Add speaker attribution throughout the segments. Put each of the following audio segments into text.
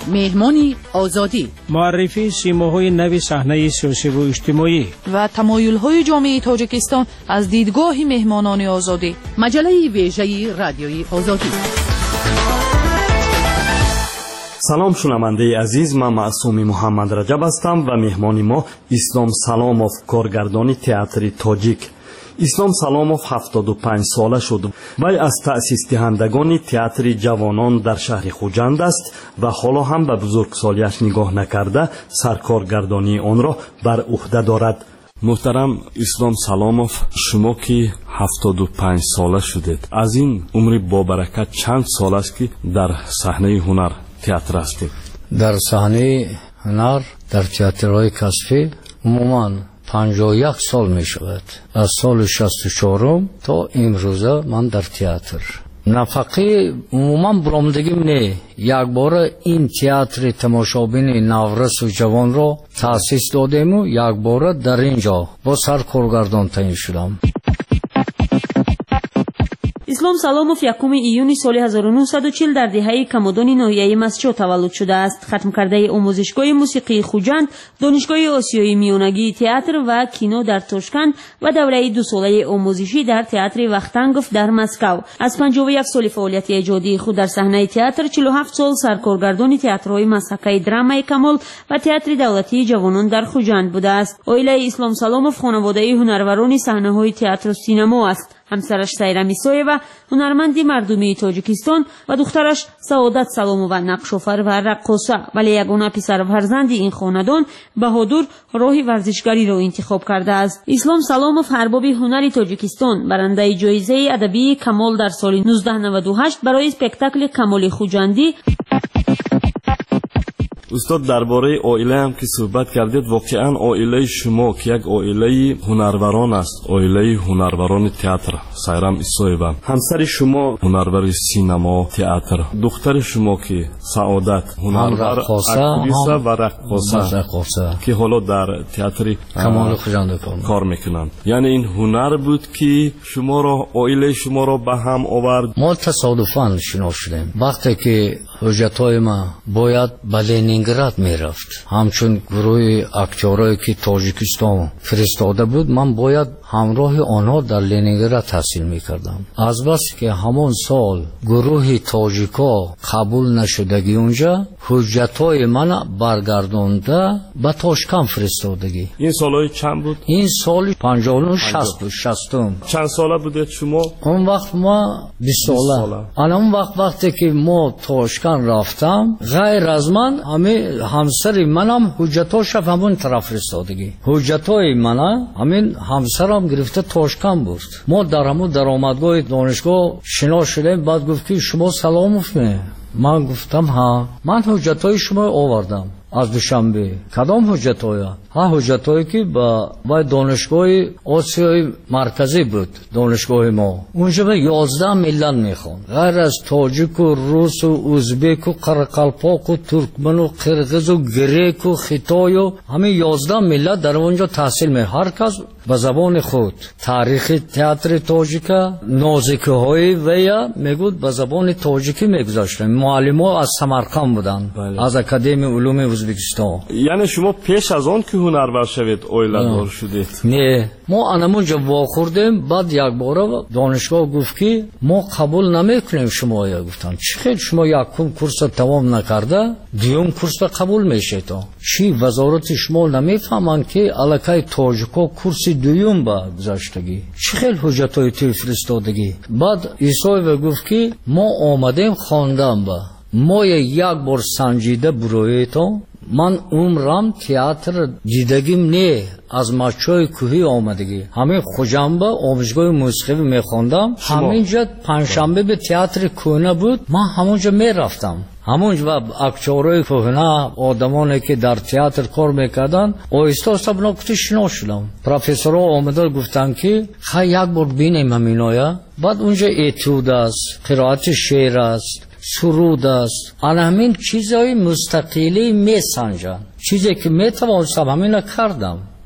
Speaker 1: مهمانی آزادی،
Speaker 2: معرفی سیماهای نوی صحنه سیاسی و اجتماعی
Speaker 3: و تمایل‌های جامعه تاجیکستان از دیدگاه مهمانان آزادی.
Speaker 1: مجله ویژه رادیوی آزادی.
Speaker 4: سلام شنونده عزیز، من معصومی محمد رجب هستم و مهمان ما اسلام سلاموف، کارگردان تئاتر تاجیک. اسلام سلاموف 75 ساله شد. وی از تأسیس دهندگان تئاتر جوانان در شهر خوجند است و حالا هم به بزرگسالیش نگاه نکرده سرکارگردانی آن را بر عهده دارد. محترم اسلام سلاموف، شما که 75 ساله شدید، از این عمر با برکت چند سال است که در صحنه هنر تئاتر هستید؟
Speaker 5: در صحنه هنر در تئاترهای کسبی عموماً 51 سال می شود. از سال 64 تا امروزه من در تئاتر. نفقه عموماً برآمدگیم نه. یک بار این تئاتر تماشابین نورس و جوان را تأسیس دادیم و یک بار در اینجا با سرکارگردان تعیین شدم.
Speaker 6: اسلام سلاموف 1 ایون سال 1940 در دهه کمودان ناحیه مسجد تولد شده است. ختم کرده آموزشگاه موسیقی خوجند، دانشگاه آسیای میانگی تئاتر و کینو در تاشکند و دوره 2 ساله آموزشی در تئاتر وختنگوف در مسکو. از 51 سال فعالیت ایجادی خود در صحنه تئاتر 47 سال سرکارگردان تئاترهای مسحکه درامای کمال و تئاتر دولتی جوانان در خوجند بوده است. عائله اسلام سلاموف خانواده هنروران صحنه‌های تئاتر و سینما است. همسرش سیرا میسایوا هنرمندی مردمی تاجیکستان و دخترش سعادت سلامووا نقش‌آفر و رقاصه، ولی یگانه پسر فرزند این خاندان بهادر راه ورزشکاری را انتخاب کرده است. اسلام سلاموف ارباب هنر تاجیکستان، برنده جایزه ادبی کمال در سال 1998 برای اسپکتاکل کمال خوجندی.
Speaker 4: استاد، درباره عائله هم که صحبت کردید، واقعا عائله شما که یک عائله هنروران است، عائله هنروران تئاتر، سیرام ایسایوا، همسر شما هنرور سینما تئاتر، دختر شما که سعادت هنرور اکتریسه و رقاصه که حالا در تئاتر
Speaker 5: کمال خوجند
Speaker 4: کار میکنند. یعنی این هنر بود که شما را، عائله شما را به هم آورد؟
Speaker 5: ما تصادفاً شناخته شدیم. وقتی که حجتای ما باید به لنینگراد میرفت، همچون گروه اکتورایی که تاجیکستان فرستاده بود، من باید همراه آنها در لنینگراد تحصیل میکردم. از بس که همان سال گروه تاجیکا قبول نشدگی اونجا، حجتای من برگردانده به تاشکند فرستادگی.
Speaker 4: این سالهای چند بود؟
Speaker 5: این سال 59
Speaker 4: چند ساله بودید شما؟
Speaker 5: اون وقت ما 20 ساله. اون وقتی که ما تاشکند رفتم، غیر از من همه همسر منم حجتاش همون طرف فرستادگی. حجتای من همین همسرم گرفته تاشکند بود. ما در همون درآمدگاه دانشگاه شنا شدیم. بعد گفت که شما سلاموف نه؟ من گفتم ها، من حجتای شما آوردم از دوشنبه. کدام حجتای؟ ها، حجتایی که با دانشگاه آسیای مرکزی بود. دانشگاه ما اونجا به 11 ملت میخوان، غیر از تاجیک و روس و ازبک و قرقلپاک و ترکمن و قرقیز و گریک و خیتای و همه 11 ملت در اونجا تحصیل می. هر کس به زبان خود. تاریخ تئاتر تاجیکا نازکه های ویا میگود به زبان تاجیکی میگذاشتن. معلم‌ها از سمرقند بودن، از اکادمی علوم ازبکستان.
Speaker 4: یعنی شما پیش از آن که هنرور شوید عائله دار شدید؟
Speaker 5: نه، ما انمونجا واخوردیم. بعد یک بار دانشگاه گفت که ما قبول نمیکنیم شما. یا گفتن چخیل شما یکم کورس تمام نکرده دیوم کورس قبول میشه تا چی؟ وزارت شما نمیفهمن که الکای تاجیکا کورس دوم با گذاشتگی؟ چخیل حجتای تو فرستادگی؟ بعد ایسای گفت که ما آمدیم خواندن با ما یک بار سنجیده بروی تو. من عمرم تئاتر دیدگیم نه، از مچای کوهی آمدگی. همین خوجنبه آموزشگاه موسیقی میخوندم. همینجا پنجشنبه به تئاتر کهنه بود، من همونجا میرفتم. همونجا اکتورای کهنه، آدمانی که در تئاتر کار میکردن، آهسته آهسته بناکتی شنا شدم. پروفسورها آمدن گفتن که خیلی یک بار بینیم همینایا. بعد اونجا اتود است، قرائت شعر است، سرود است. آن همین چیزای مستقلی می سنجن. چیزی که می توانستم همین کردم.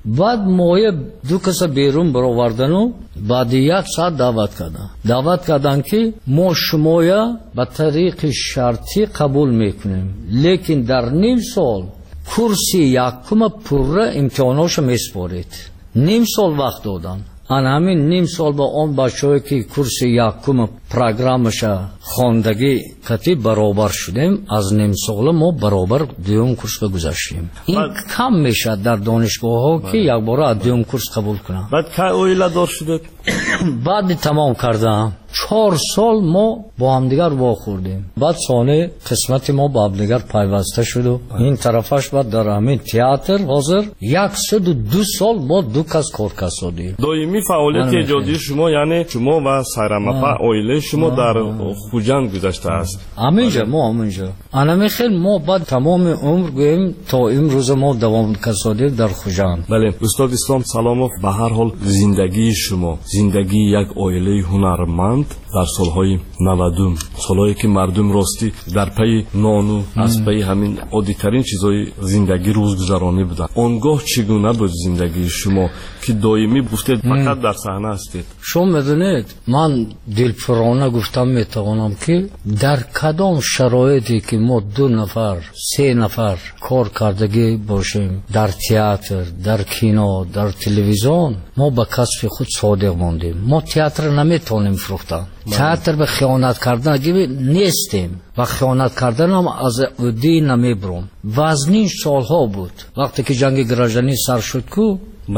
Speaker 5: بعد موی دو کس بیرون برآوردن و بعد 1 ساعت دعوت کردن که ما شمایا به طریق شرطی قبول میکنیم، لیکن در نیم سال کورسی یکم پوره امتحاناش میسپارید. نیم سال وقت دادن. همین نیم سال با اون بچه‌ای که کورس یکم پروگرامش خواندگی کتی برابر شدیم، از نیم سال ما برابر دوم کورس گذاشتیم. این کم میشه در دانشگاه ها که یک بار از دوم کورس قبول کنن.
Speaker 4: بعد که اویلا دار شده
Speaker 5: بعد تمام کردم 4 سال ما با هم دیگر واخوردیم. بعد سانه قسمت ما با هم دیگر پیوسته شد و این طرفش بعد در همین تئاتر حاضر 102 سال ما دو کس کار کردیم.
Speaker 4: دائمی فعالیت ایجادی شما یعنی شما و سرمپا اویله شما در خوجند گذشته است.
Speaker 5: همینجا انا خیلی ما بعد تمام عمر گویم تا امروز ما دوام کردیم در خوجند.
Speaker 4: بله استاد اسلام سلاموف، به هر حال زندگی شما زندگی یک اویله هنرمند در سالهای 90 سالهایی که مردم راستی در پی نانو از پی همین عادی‌ترین چیزهای زندگی روزگذرانی بودن، اونگاه چگونه بود زندگی شما که دائمی گفتید فقط در صحنه هستید؟
Speaker 5: شما میدونید من دلپرانه گفتم میتوانم که در کدام شرایطی که ما 2 نفر 3 نفر کار کردگی باشیم، در تئاتر، در کینو، در تلویزیون، ما به کسب خود صادق ماندیم. ما تئاتر نمیتونیم فروختن. تئاتر به خیانت کردن نیستیم و خیانت کردن هم از عهده نمیبرم. وزنین سالها بود وقتی که جنگ گراژانی سر شد کو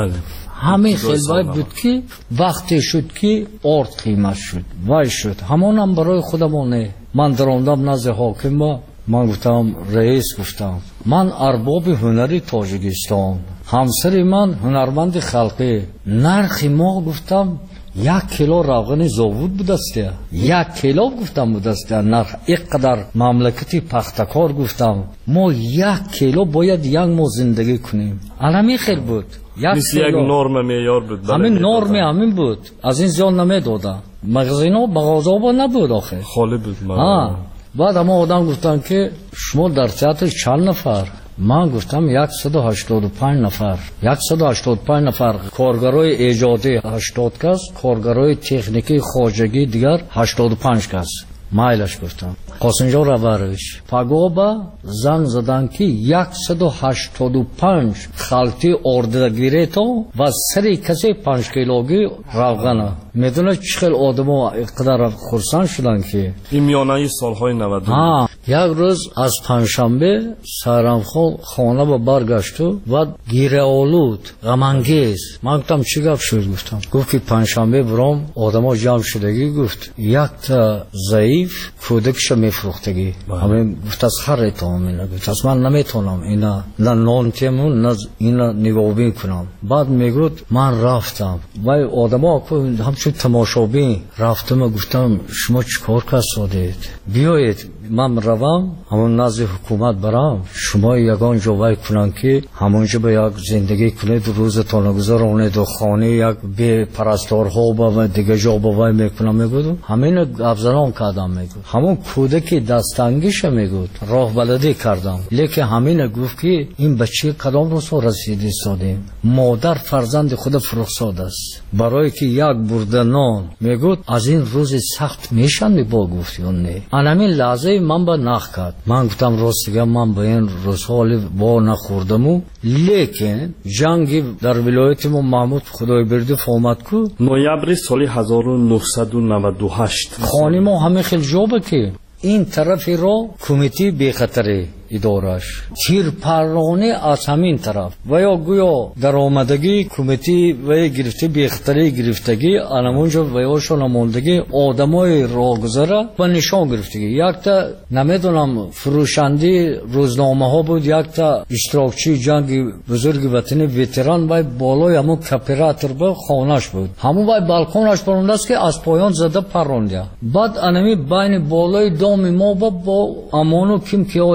Speaker 5: همین خیلی بود که وقتی شد که آرد قیمت شد وای شد همون هم برای خودمونه. من دراندم نزد حاکم با من گفتم رئیس گفتم من ارباب هنری تاجیکستان، همسر من هنرمند خلقی، نرخ ما گفتم 1 کیلو روغن زاوود بود است، 1 کیلو گفتم بود است نرخ. اینقدر مملکتی پختکار گفتم ما 1 کیلو باید یک ماه زندگی کنیم. علمی خیلی بود یک
Speaker 4: نرم معیار بود.
Speaker 5: همین نرم همین بود، از این زیاد نمیدادن. مغازینا بغازابا نبود آخه
Speaker 4: خالی بود.
Speaker 5: بعد اما آدم گفتن که شما در تئاتر چند نفر؟ من گفتم 185 نفر. 185 نفر کارگرای ایجادی 80 کس، کارگرای تکنیکی خواجگی دیگر 85 کس. مایلش گفتم قاسمجا ربرش پاگوبا زنگ زدن که 185 خالتی اردگیره تو و سری کسی 5 کیلوگی روغن. میدونه چقدر آدما اقدر خرسان شدن که
Speaker 4: این میانه سالهای 90.
Speaker 5: یک روز از پنجشنبه سهرمخان خانه با برگشت و گیره آلود غمانگیز. من گفتم چی گپ شد؟ گفت که پنجشنبه برام آدما جمع شدگی. گفت یک تا ضعیف کودکش میفروختگی. همین گفت از هر اتهامی نگفت از من نمیتونم اینا نه نان تیمون نه اینا نگاه کنم. بعد میگفت من رفتم و آدما همچون تماشابین رفتم. گفتم شما چیکار کردید؟ بیایید من روم همون نزد حکومت برم، شما یگان جوای کنن که همونجا به یک زندگی کنید، روزتان گذرانید و خانه یک به پرستارها و دیگه جا باوای میکنم. میگود همین افزران کردم. میگود همون کودکی دستانگیش میگود راه بلدی کردم. لیکن همین گفت که این بچه کدام روز رسیدی سادیم، مادر فرزند خود فرخزاد است برای که یک برده نان. میگود از این روز سخت میشن با گفتی اون نه همین لحظه من با نخ کرد. من گفتم راستگه من به این روزها با نخوردم. لیکن جنگ در ولایت ما محمود خدای برده فامد کو
Speaker 4: نویبر سال 1998
Speaker 5: خانه ما همه خیلی جوبه که این طرفی رو کمیتی بیخطری ادارش تیر پرانه از همین طرف و یا گویا در آمدگی کمیتی و گرفته بیخطری گرفتگی انمونجا و یا شنماندگی آدمای راگذره و نشان گرفتگی. یک تا نمیدونم فروشندی روزنامه ها بود، یک تا اشتراکچی جنگ بزرگ وطنی ویتران و بالای همون کپیراتر با خانش بود، همون و بالکونش پرونده است که از پایان زده پرونده. بعد انمی بین بالای دام ما با امانو کم کیا استاده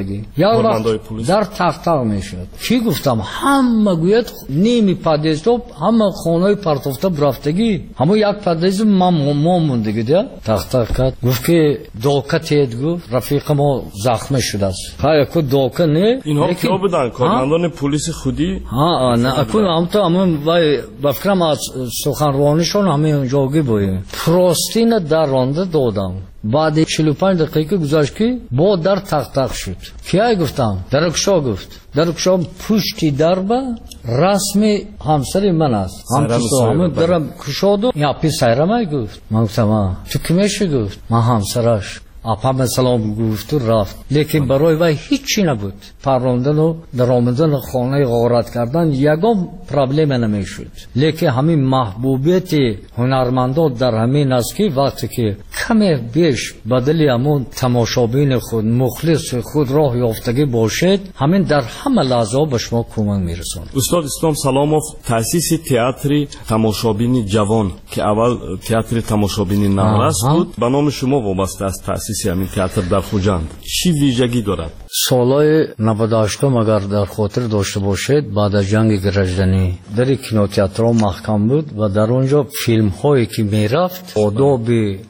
Speaker 5: رفتگی یا وقت در تختق میشد چی گفتم همه گوید نیمی پادیزو همه خانه پرتوفته برفتگی همه یک پادیز ما موندگی ده تختق کرد گفت که دوکه تید گفت رفیق ما زخم شده است ها یک دوکه نه
Speaker 4: اینها کیا بودن کارمندان پلیس خودی
Speaker 5: ها نه اكون امتا همون وای بفکرم از سخنرانیشون همه اونجاگی بودیم پروستین در رانده دادم بعد 45 دقیقه گذشت که با در تق شد کیا گفتم درکشا گفت درکشا پشتی در با رسم همسر من است همون درم کشاد و یا پی سیرمه گفت من گفتم تو کمیشه گفت من همسرش اپام سلام گفت و رفت لیکن برای وی هیچی نبود پروندن و در آمدن خانه غارت کردن یگام پرابلم نمیشد لیکن همین محبوبیت هنرمندان در همین است که وقتی که کمی بیش بدلی همون تماشابین خود مخلص خود راه یافتگی باشد همین در همه لحظه به شما کمک میرساند.
Speaker 4: استاد اسلام سلاموف تأسیس تئاتر تماشابین جوان که اول تئاتر تماشابین نورس بود به نام شما وابسته است. تأسیس همین تئاتر در خوجند چی ویژگی دارد؟
Speaker 5: سالهای 98 اگر در خاطر داشته باشید بعد از جنگ گرجدنی در کینوتئاترها محکم بود و در اونجا فیلم هایی که میرفت آداب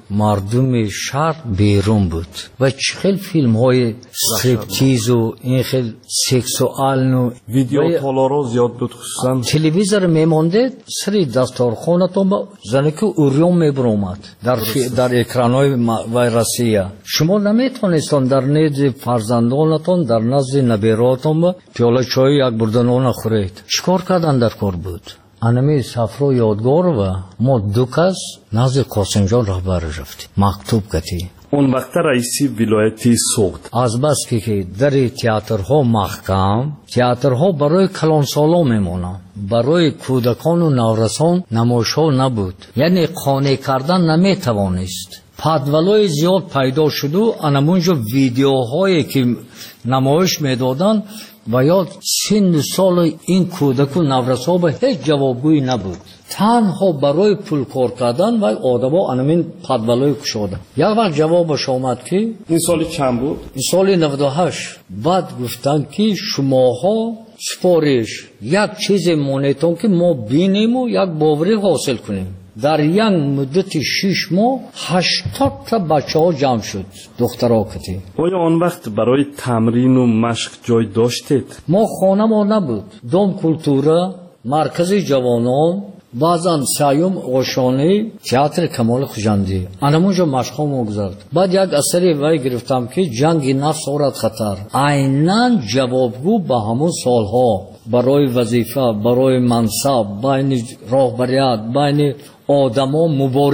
Speaker 5: مردم شهر بیرون بود و چخیل فیلم های استریپتیز و این خیل سکسوال و
Speaker 4: ویدیو تالارا زیاد بود خصوصا
Speaker 5: تلویزیون میمانده سری دستارخانتون با زنکه اوریون میبرومد در اکرانهای ویرسیه شما نمیتونستان در نزد فرزندانتون در نزد نبیراتون پیاله چای یک بردن نخورید چیکار کردن در کار بود انمی سفر یادگار و ما دو کس نزد قاسم جان رهبر رفتیم مکتوب کردیم
Speaker 4: اون وقت رئیسی ولایتی سوخت
Speaker 5: از بس که در تئاترها محکم تئاترها برای کلانسالا میمونن برای کودکان و نورسان نمایش‌ها نبود یعنی قانع کردن نمیتوانست پادولای زیاد پیدا شد و انمونجا ویدیوهایی که نمایش میدادن و یا سن سال این کودک و نورسا به هیچ جوابگویی نبود تنها برای پول کار کردن و آدما انمین پادولای کشادن یک وقت جوابش آمد که
Speaker 4: این سال چند بود؟
Speaker 5: این سال 98 بعد گفتن که شماها سپارش یک چیز مونیتون که ما بینیم و یک باوری حاصل کنیم در یک مدت 6 ماه 80 تا بچه ها جمع شد دخترها کتی
Speaker 4: آیا آن وقت برای تمرین و مشق جای داشتید؟
Speaker 5: ما خانه ما نبود دام کلتوره مرکز جوانان بعضا سیوم آشانه تئاتر کمال خوجندی انمونجا مشقا ما گذارد بعد یک اثری وی گرفتم که جنگ نفس آورد خطر عیناً جوابگو به همون سالها برای وظیفه برای منصب بین راهبریت بین آدما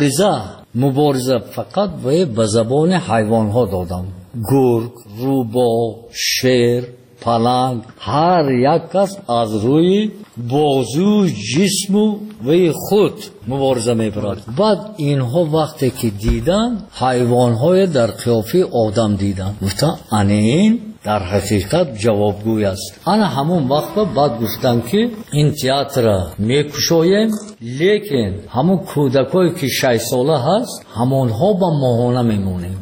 Speaker 5: مبارزه فقط به زبان حیوان ها دادم گرگ روباه شیر پلنگ هر یک کس از روی بازو جسم و خود مبارزه میبرد بعد اینها وقتی که دیدن حیوانهای در قیافه آدم دیدن گفتن این در حقیقت جوابگوی است انا همون وقت بعد گفتن که این تئاتر میکشویم لیکن همون کودکایی که 6 ساله هست همونها با ماهانه میمونیم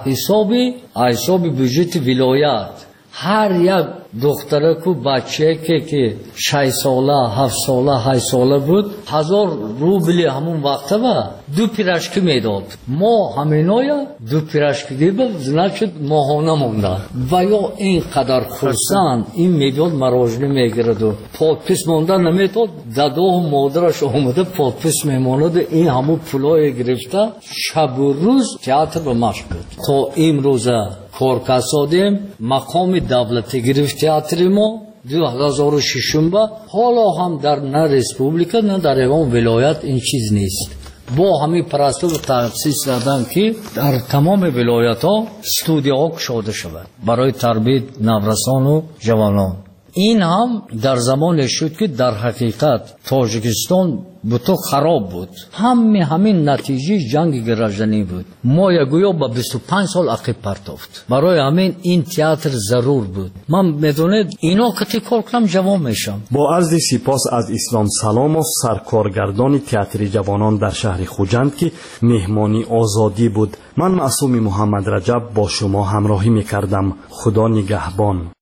Speaker 5: حساب بودجت ولایت هر یک دخترک و بچه که 6 ساله 7 ساله 8 ساله بود 1000 روبل همون وقت و 2 پیراشکی میداد ما همینایا 2 پیراشکی دیدم زناشت ماهانه مونده و یا اینقدر خرسند این میداد مراجعه میگرد و پادپس مونده نمیداد داده و مادرش اومده پادپس میماند این همون پولای گرفته شب و روز تئاتر به مشق بود تا امروزه کار کسادیم مقام دولتی گرفت تئاتر ما 2006 با حالا هم در نه ریسپوبلیکا نه در ایوان ولایت این چیز نیست با همین پرستو تأسیس کردن که در تمام ولایت ها استودیوها گشاده شود برای تربیت نورسان و جوانان این هم در زمان شد که در حقیقت تاجیکستان بوتو خراب بود. همین نتیجه جنگ گراژنی بود. ما یگویا با 25 سال عقب پرتافت. برای همین این تئاتر ضرور بود. من میدونید اینا که کار کنم جوان میشم.
Speaker 4: با عرض سپاس از اسلام سلاموف، سرکارگردان تئاتر جوانان در شهر خوجند که مهمانی آزادی بود. من معصوم محمد رجب با شما همراهی میکردم. خدا نگهبان.